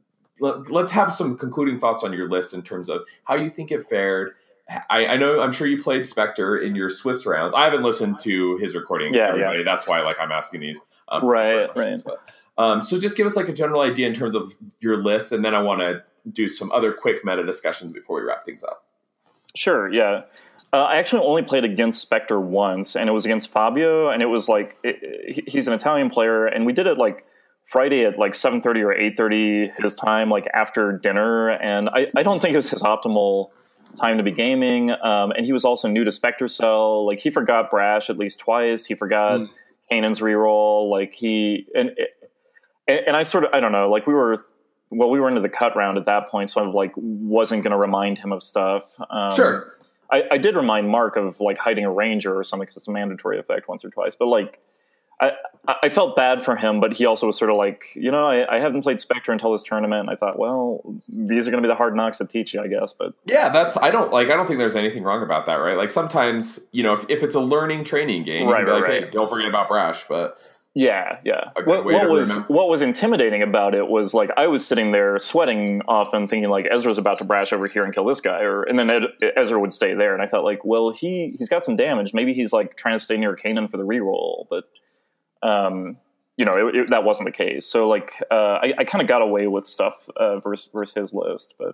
let, let's have some concluding thoughts on your list in terms of how you think it fared. I, I know, I'm sure you played Spectre in your Swiss rounds. I haven't listened to his recording. Yeah, everybody. yeah. That's why, like, I'm asking these. Um, right, right. But, um, so just give us like a general idea in terms of your list, and then I want to do some other quick meta discussions before we wrap things up. Sure. Yeah. Uh, I actually only played against Spectre once, and it was against Fabio, and it was like it, he's an Italian player, and we did it like Friday at like seven thirty or eight thirty his time, like after dinner, and I, I don't think it was his optimal time to be gaming. Um, and he was also new to Spectre Cell. Like he forgot Brash at least twice. He forgot mm. Kanan's reroll. Like he and and I sort of I don't know. Like we were well, we were into the cut round at that point, so I like wasn't going to remind him of stuff. Um, sure. I, I did remind Mark of like hiding a Ranger or something because it's a mandatory effect once or twice. But like, I I felt bad for him, but he also was sort of like, you know, I, I haven't played Spectre until this tournament. And I thought, well, these are going to be the hard knocks that teach you, I guess. But yeah, that's I don't like. I don't think there's anything wrong about that, right? Like sometimes, you know, if, if it's a learning training game, right, you can be right, like, right. Hey, don't forget about Brash, but. Yeah, yeah. What, what was remember. what was intimidating about it was like I was sitting there sweating often, thinking like Ezra's about to brash over here and kill this guy, or and then Ed, Ezra would stay there, and I thought like, well, he he's got some damage. Maybe he's like trying to stay near Kanan for the reroll, but um, you know, it, it, that wasn't the case. So like, uh, I, I kind of got away with stuff uh, versus versus his list, but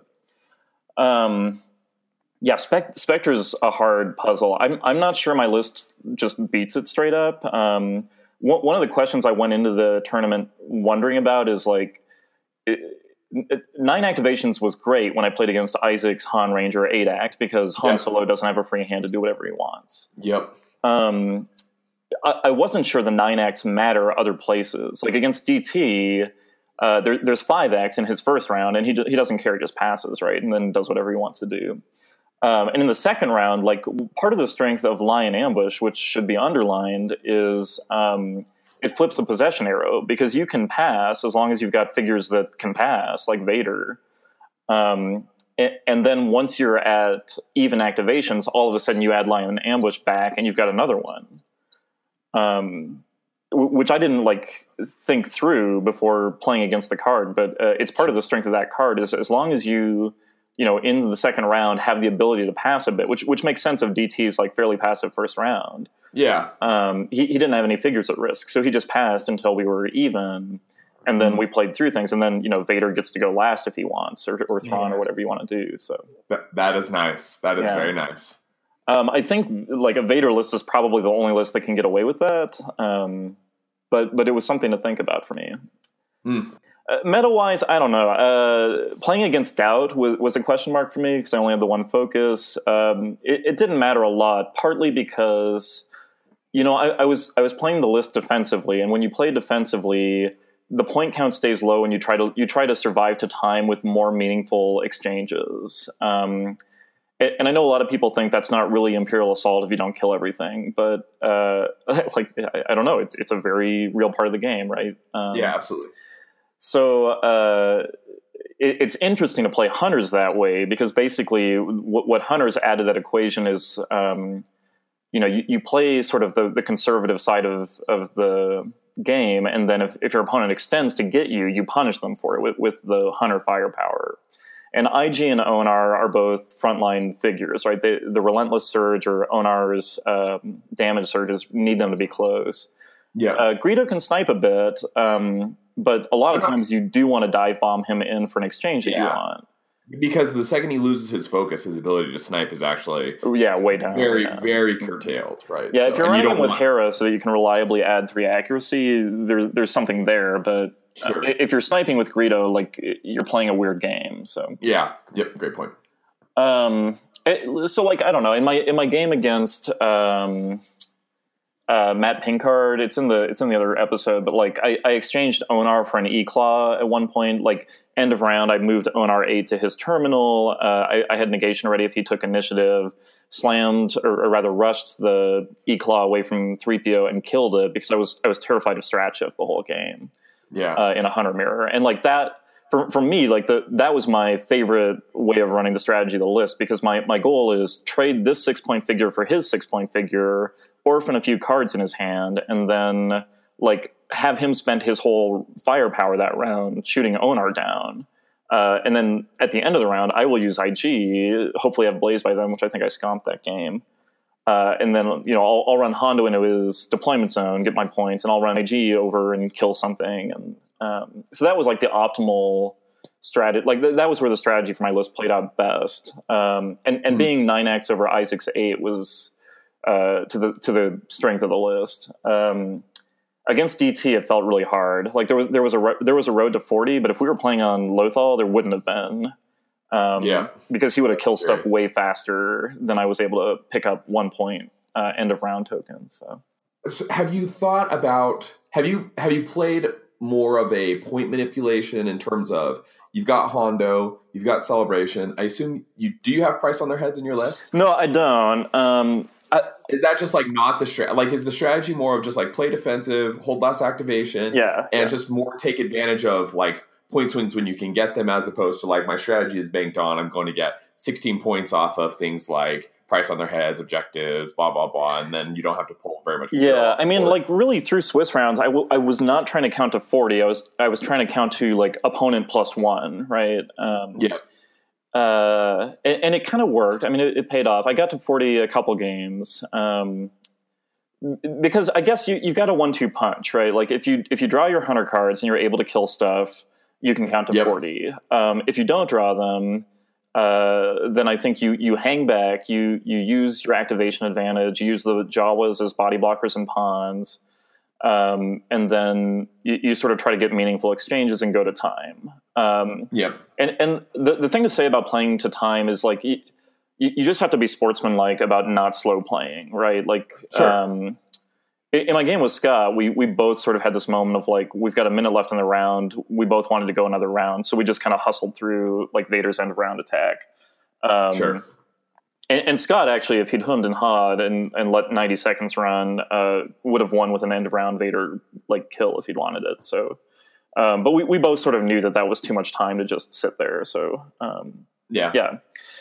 um, yeah, Spect- Spectre's a hard puzzle. I'm I'm not sure my list just beats it straight up. Um, One of the questions I went into the tournament wondering about is like it, it, nine activations was great when I played against Isaac's Han Ranger eight act because Han yep. Solo doesn't have a free hand to do whatever he wants. Yep. Um, I, I wasn't sure the nine acts matter other places. Like against D T, uh, there, there's five acts in his first round, and he he doesn't care; he just passes, right, and then does whatever he wants to do. Um, and in the second round, like part of the strength of Lion Ambush, which should be underlined, is um, it flips the possession arrow because you can pass as long as you've got figures that can pass, like Vader. Um, and, and then once you're at even activations, all of a sudden you add Lion Ambush back, and you've got another one, um, w- which I didn't like think through before playing against the card. But uh, it's part of the strength of that card is as long as you. you know, in the second round, have the ability to pass a bit, which which makes sense of D T's like fairly passive first round. Yeah. Um, he, he didn't have any figures at risk, so he just passed until we were even, and then mm. we played through things, and then, you know, Vader gets to go last if he wants, or, or Thrawn, yeah. or whatever you want to do. So that, that is nice. That is yeah. very nice. Um, I think like a Vader list is probably the only list that can get away with that, um, but but it was something to think about for me. Mm. Uh, meta-wise, I don't know. Uh, playing against Doubt was, was a question mark for me because I only had the one focus. Um, it, it didn't matter a lot, partly because, you know, I, I was I was playing the list defensively, and when you play defensively, the point count stays low, and you try to you try to survive to time with more meaningful exchanges. Um, and I know a lot of people think that's not really Imperial Assault if you don't kill everything, but uh, like I, I don't know, it, it's a very real part of the game, right? Um, yeah, absolutely. So uh, it, it's interesting to play hunters that way because basically what, what hunters add to that equation is, um, you know, you, you play sort of the, the conservative side of, of the game, and then if, if your opponent extends to get you, you punish them for it with, with the hunter firepower. And I G and Onar are both frontline figures, right? They, the Relentless Surge or Onar's um, damage surges need them to be close. Yeah. Uh, Greedo can snipe a bit, um, but a lot of times you do want to dive bomb him in for an exchange that yeah. you want. Because the second he loses his focus, his ability to snipe is actually yeah, way down, very, way down. very curtailed, right? Yeah, so, if you're running you him with want... Hera so that you can reliably add three accuracy, there, there's something there, but Sure. Uh, if you're sniping with Greedo, like you're playing a weird game. So yeah, yep, great point. Um, it, so like I don't know in my in my game against um, uh, Matt Pinkard, it's in the it's in the other episode, but like I, I exchanged Onar for an E-Claw at one point. Like end of round, I moved Onar eight to his terminal. Uh, I, I had negation already if he took initiative. Slammed or, or rather rushed the E-Claw away from three P O and killed it because I was I was terrified of Strat Shift the whole game. Yeah, uh, in a hunter mirror, and like that for for me, like the that was my favorite way of running the strategy of the list because my my goal is trade this six point figure for his six point figure, orphan a few cards in his hand, and then like have him spend his whole firepower that round shooting Onar down. Uh, and then at the end of the round, I will use I G, hopefully have Blaze by then, which I think I scomped that game. Uh, and then, you know, I'll, I'll run Hondo into his deployment zone, get my points, and I'll run I G over and kill something. And um, so that was like the optimal strategy. Like th- that was where the strategy for my list played out best. Um, and and mm-hmm. being nine X over Isaac's eight was uh, to the to the strength of the list. Um, against D T, it felt really hard. Like there was there was a ro- there was a road to forty, but if we were playing on Lothal, there wouldn't have been. Um, yeah, because he would have killed stuff way faster than I was able to pick up one point uh, end of round tokens. So. so, have you thought about have you have you played more of a point manipulation in terms of you've got Hondo, you've got Celebration. I assume you do you have price on their heads in your list? No, I don't. Um, I, is that just like not the strategy? Like, is the strategy more of just like play defensive, hold less activation, yeah, and yeah. just more take advantage of like point swings when you can get them, as opposed to like my strategy is banked on I'm going to get sixteen points off of things like price on their heads, objectives, blah blah blah, and then you don't have to pull very much. Yeah, I mean, board. Like really through Swiss rounds, I, w- I was not trying to count to forty. I was I was trying to count to like opponent plus one, right? Um, yeah. Uh, and, and it kind of worked. I mean, it, it paid off. I got to forty a couple games. Um, because I guess you, you've got a one two punch, right? Like if you if you draw your hunter cards and you're able to kill stuff, you can count to yep. forty. Um, if you don't draw them, uh, then I think you you hang back, you you use your activation advantage, you use the Jawas as body blockers and pawns, um, and then you, you sort of try to get meaningful exchanges and go to time. Um, yeah. And and the, the thing to say about playing to time is like you, you just have to be sportsmanlike about not slow playing, right? Like sure. um, in my game with Scott, we we both sort of had this moment of like, we've got a minute left in the round. We both wanted to go another round. So we just kind of hustled through like Vader's end round attack. Um, sure. And, and Scott, actually, if he'd hummed and hawed and, and let ninety seconds run, uh, would have won with an end of round Vader like kill if he'd wanted it. So, um, but we, we both sort of knew that that was too much time to just sit there. So, um, yeah. Yeah.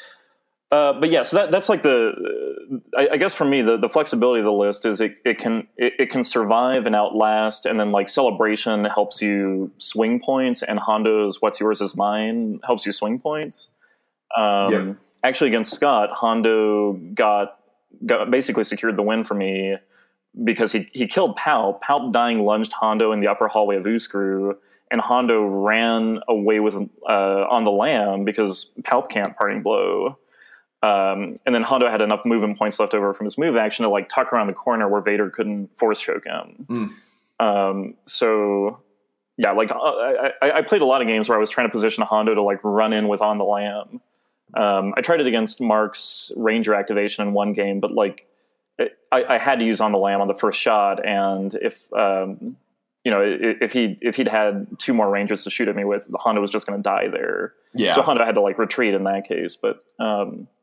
Uh, but yeah, so that, that's like the, uh, I, I guess for me, the, the flexibility of the list is it, it can it, it can survive and outlast, and then like Celebration helps you swing points, and Hondo's What's Yours Is Mine helps you swing points. Um, yep. Actually, against Scott, Hondo got, got basically secured the win for me because he, he killed Palp. Palp dying lunged Hondo in the upper hallway of Uskru, and Hondo ran away with uh, on the lamb because Palp can't parting blow. Um, and then Hondo had enough movement points left over from his move action to like tuck around the corner where Vader couldn't force choke him. Mm. Um, so yeah, like uh, I, I played a lot of games where I was trying to position Hondo to like run in with On the Lam. Um, I tried it against Mark's Ranger activation in one game, but like it, I, I had to use On the Lam on the first shot, and if um, you know if he if he'd had two more Rangers to shoot at me with, Hondo was just going to die there. Yeah. So Hondo had to like retreat in that case, but. Um,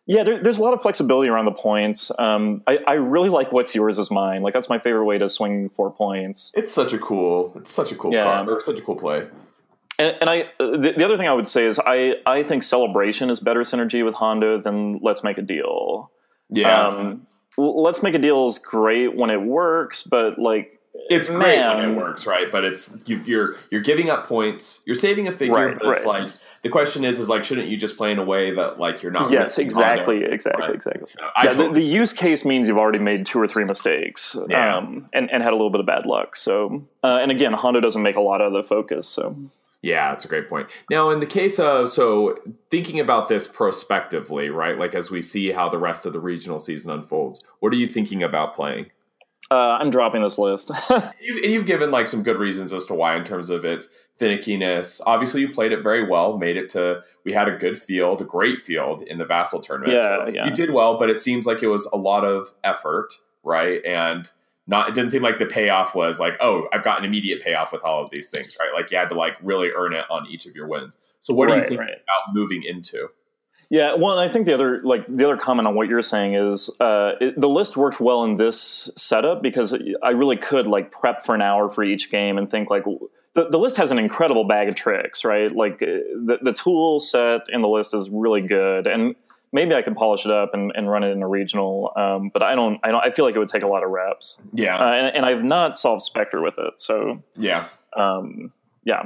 Yeah, there, there's a lot of flexibility around the points. Um, I, I really like what's yours is mine. Like that's my favorite way to swing four points. It's such a cool, it's such a cool Yeah. card, or such a cool play. And, and I, the, the other thing I would say is I, I think Celebration is better synergy with Hondo than Let's Make a Deal. Yeah. Um, Let's Make a Deal is great when it works, but like it's great man. when it works, right? But it's you, you're you're giving up points, you're saving a figure, Right, but it's right. like. The question is, is like, shouldn't you just play in a way that like you're not? Yes, exactly, Hondo? exactly, Right. exactly. So I yeah, totally- the, the use case means you've already made two or three mistakes, Yeah. um, and and had a little bit of bad luck. So, uh, and again, Hondo doesn't make a lot of the focus. So, yeah, that's a great point. Now, in the case of so thinking about this prospectively, right? Like as we see how the rest of the regional season unfolds, what are you thinking about playing? uh, I'm dropping this list. You, and you've given like some good reasons as to why, in terms of its finickiness. Obviously, you played it very well, made it to. We had a good field, a great field in the Vassal tournament. Yeah, so yeah. You did well, but it seems like it was a lot of effort, right? And not. It didn't seem like the payoff was like, oh, I've got an immediate payoff with all of these things, right? Like you had to like really earn it on each of your wins. So, what do you Right, think right. about moving into? Yeah, well, and I think the other like the other comment on what you're saying is uh, it, the list worked well in this setup because I really could like prep for an hour for each game and think like the, the list has an incredible bag of tricks, right? Like uh, the the tool set in the list is really good, and maybe I could polish it up and, and run it in a regional, um, but I don't, I don't, I feel like it would take a lot of reps. Yeah, uh, and, and I've not solved Spectre with it, so yeah, um, yeah.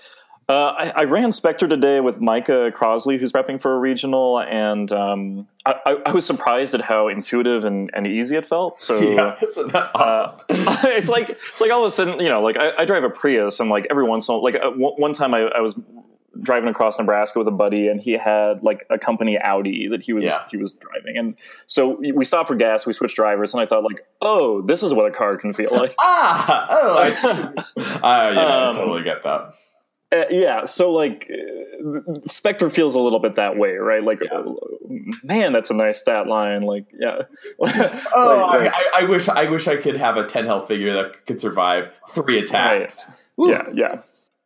Uh, I, I ran Spectre today with Micah Crosley, who's prepping for a regional, and um, I, I, I was surprised at how intuitive and, and easy it felt. So yeah, isn't that awesome? uh, it's like it's like all of a sudden, you know, like I, I drive a Prius, and like every once in a while, like uh, one, one time I, I was driving across Nebraska with a buddy, and he had like a company Audi that he was Yeah. he was driving, and so we stopped for gas, we switched drivers, and I thought like, oh, this is what a car can feel like. ah, oh, I, uh, yeah, Um, I totally get that. Uh, yeah, so like uh, Spectre feels a little bit that way, right? Like, Yeah. uh, man, that's a nice stat line. Like, yeah. Oh, Like- like- I, I, I wish I wish I could have a ten health figure that could survive three attacks. Woo. yeah, yeah.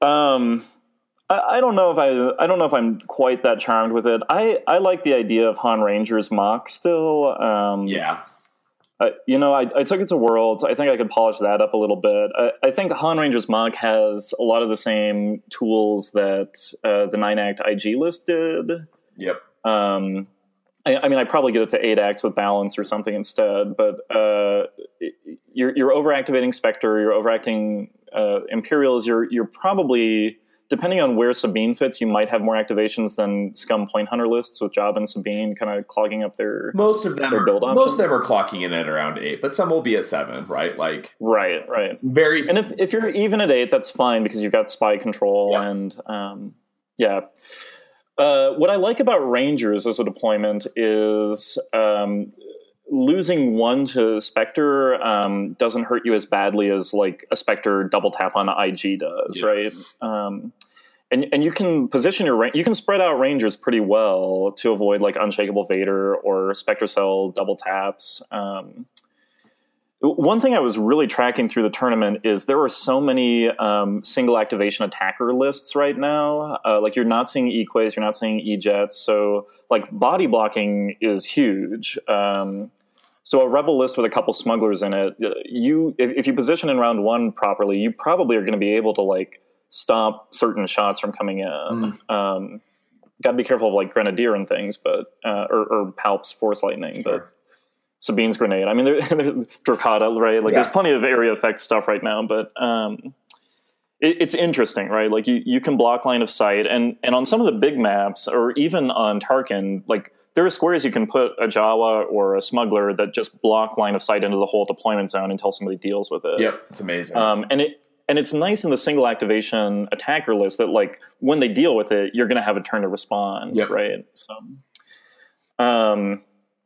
Um, I, I don't know if I, I don't know if I'm quite that charmed with it. I, I like the idea of Han Ranger's mock still. Um, Yeah. Uh, you know, I, I took it to Worlds. I think I could polish that up a little bit. I, I think Han Ranger's Monk has a lot of the same tools that uh, the nine-act I G list did. Yep. Um, I, I mean, I probably get it to eight acts with balance or something instead. But uh, you're, you're overactivating Spectre. You're overacting uh, Imperials. You're you're probably, depending on where Sabine fits, you might have more activations than Scum Point Hunter lists with Job and Sabine kind of clogging up their Most of them their are build most of them options. are clocking in at around eight, but some will be at seven, right? Like right, right. very And if, if you're even at eight, that's fine because you've got spy control Yeah. and um, yeah. Uh, what I like about Rangers as a deployment is um, losing one to Spectre um, doesn't hurt you as badly as like a Spectre double tap on I G does, Yes. right? Um, and and you can position your ra- you can spread out Rangers pretty well to avoid like Unshakable Vader or Spectre Cell double taps. Um, One thing I was really tracking through the tournament is there are so many um, single activation attacker lists right now. Uh, like you're not seeing E-Quays, you're not seeing E-Jets. So like body blocking is huge. Um, so a rebel list with a couple smugglers in it, you if, if you position in round one properly, you probably are going to be able to like stop certain shots from coming in. Mm. Um, got to be careful of like Grenadier and things, but uh, or, or Palp's Force Lightning, but. Sure. Sabine's grenade. I mean, they're, they're Dracata, right? Like, Yeah. there's plenty of area effect stuff right now, but um, it, it's interesting, right? Like, you, you can block line of sight, and and on some of the big maps, or even on Tarkin, like there are squares you can put a Jawa or a smuggler that just block line of sight into the whole deployment zone until somebody deals with it. Yep, it's amazing. Um, and it and it's nice in the single activation attacker list that like when they deal with it, you're going to have a turn to respond, Yep. right? So, um.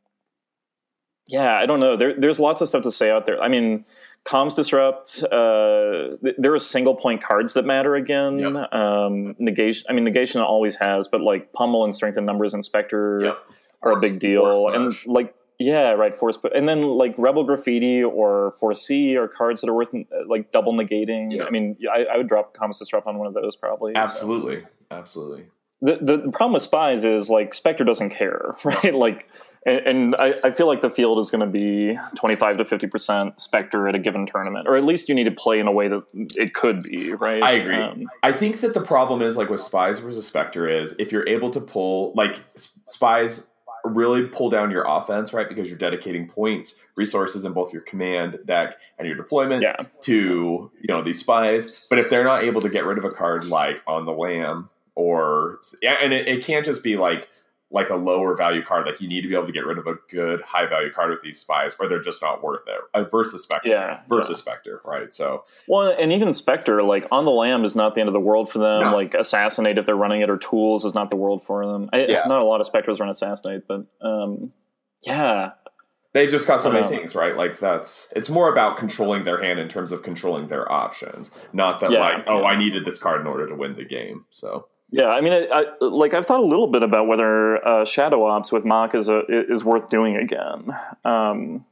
Yeah, I don't know. There, there's lots of stuff to say out there. I mean, Comms Disrupt, uh, th- there are single point cards that matter again. Yep. Um, negation, I mean, Negation always has, but like Pummel and Strength in Numbers and Spectre Yep. are a big deal. Force And push. like, yeah, right, Force Push. And then like Rebel Graffiti or Foresee are cards that are worth uh, like double negating. Yep. I mean, I, I would drop Comms Disrupt on one of those probably. so. Absolutely. Absolutely. the, the the problem with spies is like Spectre doesn't care, right? Like, and, and I, I feel like the field is going to be twenty-five to fifty percent Spectre at a given tournament, or at least you need to play in a way that it could be, right? I agree. Um, I think that the problem is like with spies versus Spectre is if you're able to pull like spies really pull down your offense, right? Because you're dedicating points, resources in both your command deck and your deployment yeah. to, you know, these spies. But if they're not able to get rid of a card like On the Lam or, yeah, and it, it can't just be like, like a lower value card. Like you need to be able to get rid of a good high value card with these spies or they're just not worth it uh, versus Spectre yeah, versus yeah. Spectre. Right. So, well, and even Spectre, like On the Lam is not the end of the world for them. No. Like Assassinate, if they're running it, or Tools is not the world for them. I, yeah. Not a lot of Spectres run Assassinate, but um, yeah. They've just got so many Um, things, right? Like that's, it's more about controlling their hand in terms of controlling their options. Not that Yeah, like, oh, yeah. I needed this card in order to win the game. So. Yeah, I mean, I, I, like I've thought a little bit about whether uh, Shadow Ops with Mach is a, is worth doing again. Um,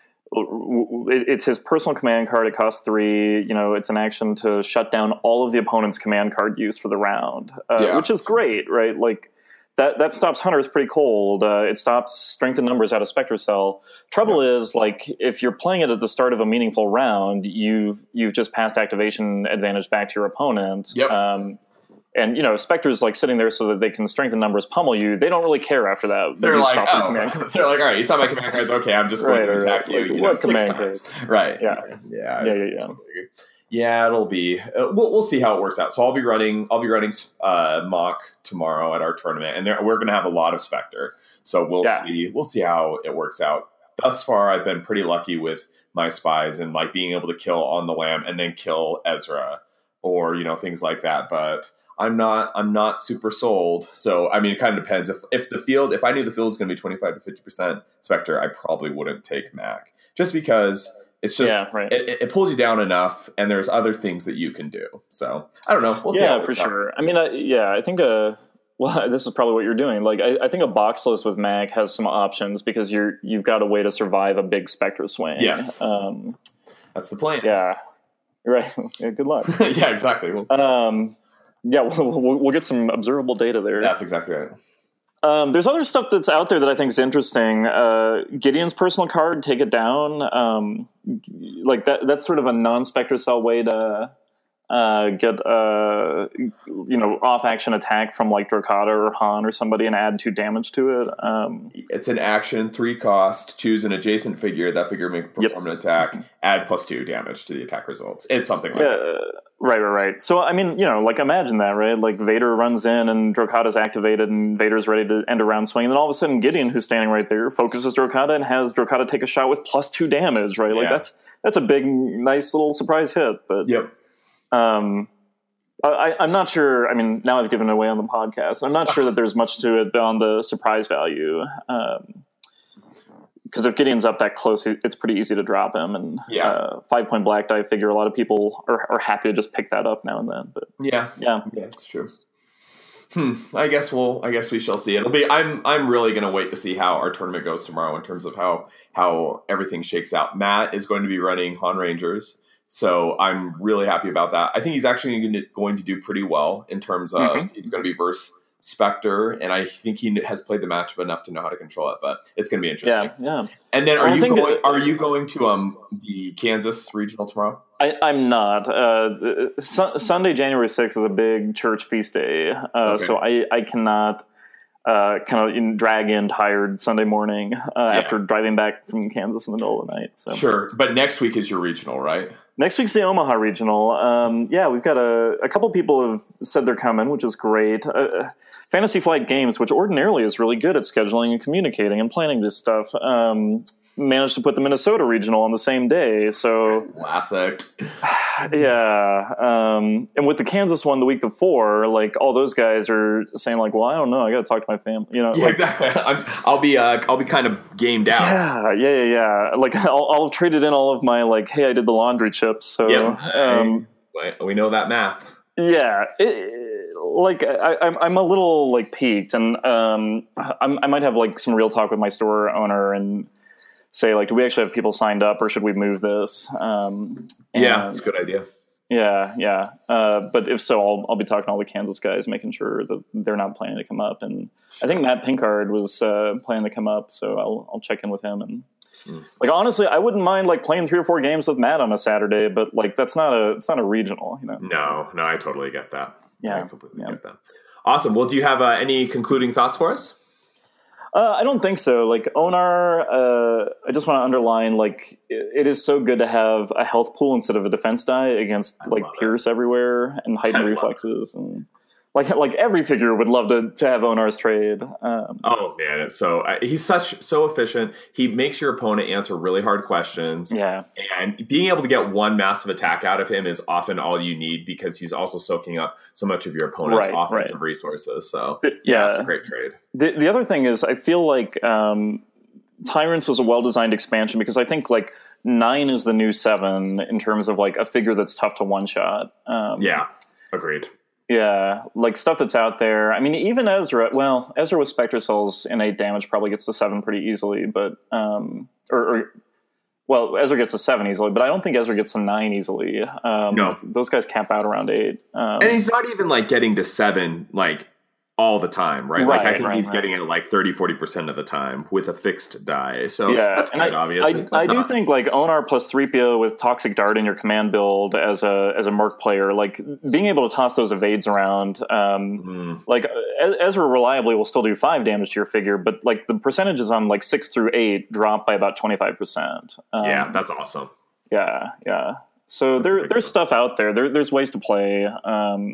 it, it's his personal command card. It costs three. You know, it's an action to shut down all of the opponent's command card use for the round, uh, Yeah. which is great, right? Like that that stops Hunters pretty cold. Uh, it stops Strength in Numbers out of Spectre Cell. Trouble Yeah. is, like, if you're playing it at the start of a meaningful round, you've you've just passed activation advantage back to your opponent. Yep. Um, And, you know, Spectre's like sitting there so that they can strengthen numbers, pummel you. They don't really care after that. They're You like, stop your oh, command card. they're like, all right, you saw my command cards. Okay, I'm just going Right, to right, attack right. you. Like, you what know, six command times. Right. Yeah. Yeah. Yeah, yeah, yeah. Totally agree. Yeah, it'll be. Uh, we'll, we'll see how it works out. So I'll be running. I'll be running uh, Mach tomorrow at our tournament, and there, we're going to have a lot of Spectre. So we'll Yeah. see. We'll see how it works out. Thus far, I've been pretty lucky with my spies and like being able to kill On the Lam and then kill Ezra or you know things like that. But I'm not. I'm not super sold. So I mean, it kind of depends. If if the field, if I knew the field is going to be twenty-five to fifty percent Spectre, I probably wouldn't take Mac just because it's just Yeah, right. it, it pulls you down enough, and there's other things that you can do. So I don't know. We'll see. how Yeah, it for works out. sure. I mean, I, yeah, I think uh well, this is probably what you're doing. Like, I, I think a box list with Mac has some options because you're you've got a way to survive a big Spectre swing. Yes. Um, That's the plan. yeah. Right. Yeah, good luck. yeah, exactly. We'll, Um, yeah, we'll, we'll, we'll get some observable data there. that's exactly right. Um, there's other stuff that's out there that I think is interesting. Uh, Gideon's personal card, Take It Down. Um, like that. That's sort of a non-Spectre Cell way to uh, get uh, you know off-action attack from like Drokata or Han or somebody and add two damage to it. Um, It's an action, three cost. Choose an adjacent figure. That figure may perform an attack. Add plus two damage to the attack results. It's something like yeah, that. right, right, right. So I mean, you know, like imagine that, right? Like Vader runs in and Drokata's activated and Vader's ready to end a round swing, and then all of a sudden Gideon, who's standing right there, focuses Drokata and has Drokata take a shot with plus two damage, right? Like Yeah. that's that's a big, nice little surprise hit. But Yep. Um, I, I'm not sure. I mean, now I've given it away on the podcast. I'm not sure that there's much to it beyond the surprise value. Um, because if Gideon's up that close, it's pretty easy to drop him. And Yeah. uh, five point black die figure, a lot of people are, are happy to just pick that up now and then. But Yeah. yeah, Yeah, it's true. Hmm. I guess we'll. I guess we shall see. It'll be. I'm. I'm really going to wait to see how our tournament goes tomorrow in terms of how how everything shakes out. Matt is going to be running Han Rangers, so I'm really happy about that. I think he's actually going to, going to do pretty well in terms of Mhm. he's going to be versus Spectre, and I think he has played the matchup enough to know how to control it. But it's going to be interesting. yeah, yeah. And then, are Well, I you think going? it- Are you going to um the Kansas regional tomorrow? I, I'm not. Uh, su- Sunday, January sixth is a big church feast day, uh, Okay. so I, I cannot uh, kind of in, drag in tired Sunday morning uh, after driving back from Kansas in the middle of the night. So Sure, but next week is your regional, right? next week's the Omaha regional. Um, yeah, we've got a, a couple people have said they're coming, which is great. Uh, Fantasy Flight Games, which ordinarily is really good at scheduling and communicating and planning this stuff, um, managed to put the Minnesota regional on the same day. So Classic. yeah, um, and with the Kansas one the week before, like all those guys are saying, like, "Well, I don't know, I got to talk to my family." You know, Yeah, like, exactly. I'm, I'll be uh, I'll be kind of gamed out. yeah, yeah, yeah, yeah. Like I'll, I'll have traded in all of my like, "Hey, I did the laundry chips." So, Yep. um, We- we know that math. yeah, it, like I, I'm, I'm a little like peaked, and um, I'm, I might have like some real talk with my store owner and say like, do we actually have people signed up, or should we move this? Um, Yeah, and- it's a good idea. Yeah, yeah. Uh, but if so, I'll, I'll be talking to all the Kansas guys, making sure that they're not planning to come up. And sure. I think Matt Pinkard was uh, planning to come up, so I'll I'll check in with him. And mm. like honestly, I wouldn't mind like playing three or four games with Matt on a Saturday, but like that's not a it's not a regional, you know. No, no, I totally get that. Yeah, I completely yeah. get that. Awesome. Well, do you have uh, any concluding thoughts for us? Uh, I don't think so. Like Onar, uh, I just want to underline, like it, it is so good to have a health pool instead of a defense die against I like Pierce it. everywhere and heightened reflexes and like like every figure would love to to have Onar's trade. Um, oh man, it's so uh, he's such so efficient. He makes your opponent answer really hard questions. Yeah, and being able to get one massive attack out of him is often all you need because he's also soaking up so much of your opponent's right, offensive right. resources. So the, yeah, yeah, it's a great trade. The the other thing is, I feel like um, Tyrants was a well designed expansion because I think like nine is the new seven in terms of like a figure that's tough to one shot. Um, yeah, agreed. Yeah, like stuff that's out there. I mean, even Ezra, well, Ezra with Spectre Cells in eight damage probably gets to seven pretty easily, but, um, or, or, well, Ezra gets to seven easily, but I don't think Ezra gets to nine easily. Um, no. Those guys cap out around eight. Um, and he's not even like getting to seven, like, all the time, right? right like I think right, he's right. getting it like thirty, forty percent of the time with a fixed die. So yeah, that's kind of obvious. I, I do think like Onar plus three P O with Toxic Dart in your command build as a as a Merc player, like being able to toss those evades around, um, mm. like Ezra reliably will still do five damage to your figure, but like the percentages on like six through eight drop by about twenty-five percent. Um, yeah, that's awesome. Yeah, yeah. So that's there there's stuff out there. There there's ways to play. Um,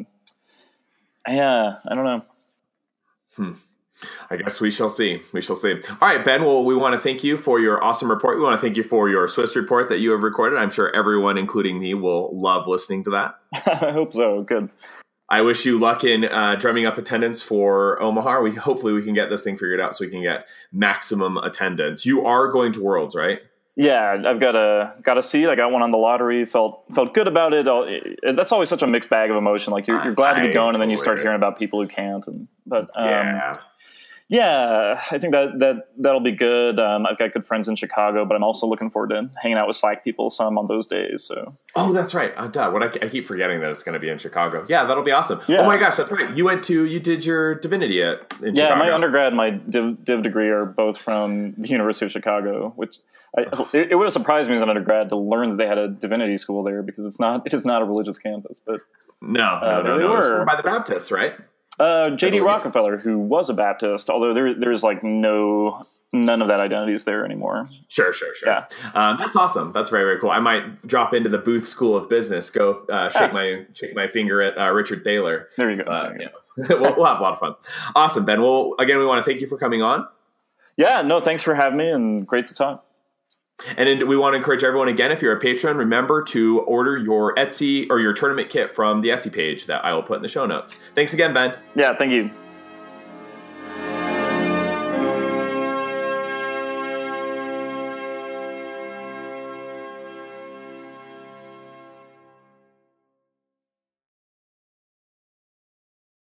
yeah, I don't know. Hmm. I guess we shall see. We shall see. All right, Ben, well, we want to thank you for your awesome report. We want to thank you for your Swiss report that you have recorded. I'm sure everyone, including me, will love listening to that. I hope so. Good. I wish you luck in uh, drumming up attendance for Omaha. We Hopefully we can get this thing figured out so we can get maximum attendance. You are going to Worlds, right? Yeah, I've got a got a seat. I got one on the lottery. Felt felt good about it. it that's always such a mixed bag of emotion. Like you're, you're glad to be going, and then you start hearing about people who can't. And but um, yeah, yeah, I think that that that'll be good. Um, I've got good friends in Chicago, but I'm also looking forward to hanging out with Slack people some on those days. So oh, that's right. Oh, duh. What I, I keep forgetting that it's going to be in Chicago. Yeah, that'll be awesome. Yeah. Oh my gosh, that's right. You went to you did your divinity at in yeah, Chicago. My undergrad, and my div, div degree are both from the University of Chicago, which. I, it, it would have surprised me as an undergrad to learn that they had a divinity school there because it's not it is not a religious campus. But no, uh, no, no, no. It's by the Baptists, right? Uh, J D Rockefeller, who was a Baptist, although there there's like no none of that identity is there anymore. Sure, sure, sure. Yeah, um, that's awesome. That's very, very cool. I might drop into the Booth School of Business, go uh, shake yeah. my shake my finger at uh, Richard Thaler. There you go. Uh, there you yeah. we'll, we'll have a lot of fun. Awesome, Ben. Well, again, we want to thank you for coming on. Yeah, no, thanks for having me, and great to talk. And we want to encourage everyone, again, if you're a patron, remember to order your Etsy or your tournament kit from the Etsy page that I will put in the show notes. Thanks again, Ben. Yeah, thank you.